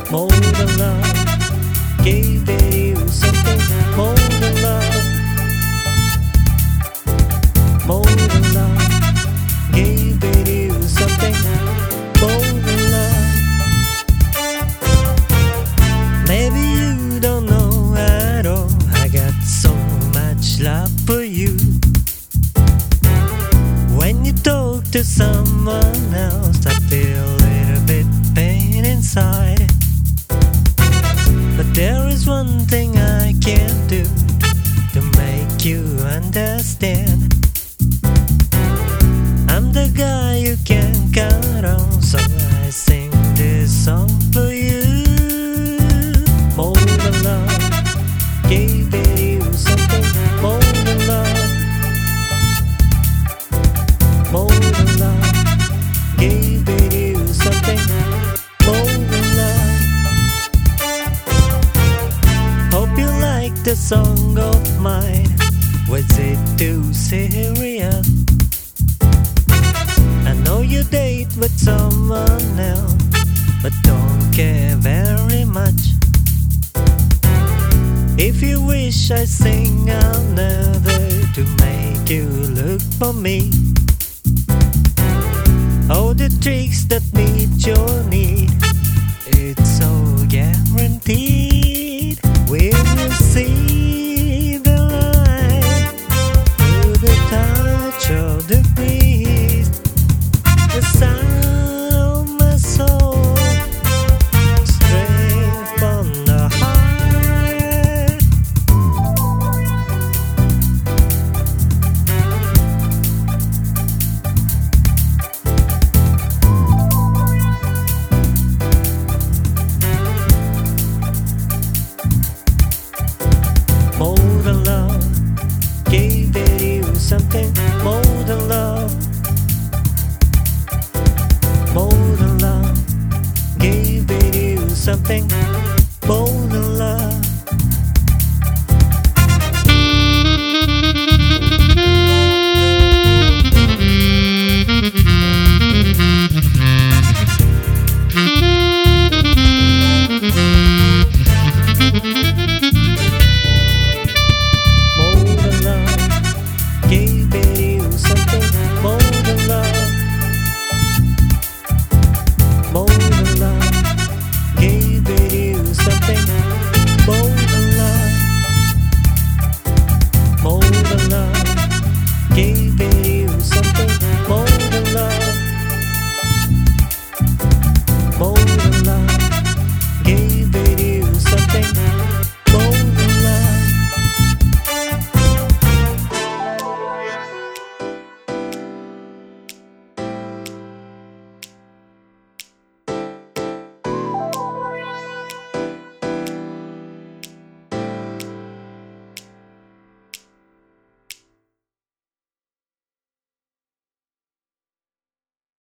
more than love. Gave you something more than love. More than love. Gave you something more than love. Maybe you don't know at all. I got so much love for you. When you talk to someone else, I feel a little bit pain inside. But there is one thing I can do to make you understand. I'm the guy you can count on, so I sing this song for you. More than love, gave you something more than love. More than love, gave you something more than love. Hope you like the song of mine. Was it too serious? I know you date with someone else, but don't care very much. If you wish I sing another to make you look for me. All the tricks that meet your need, it's so guaranteed. We will see the light through the touch of the breeze, the sound of my soul, straight from the heart. More than love, gave you something more than love. More than love, gave you something more than love.